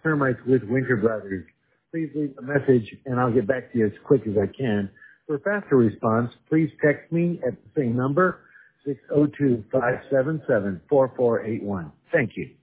Termites with Winter Brothers. Please leave a message and I'll get back to you as quick as I can. For faster response, please text me at the same number, 602-577-4481. Thank you.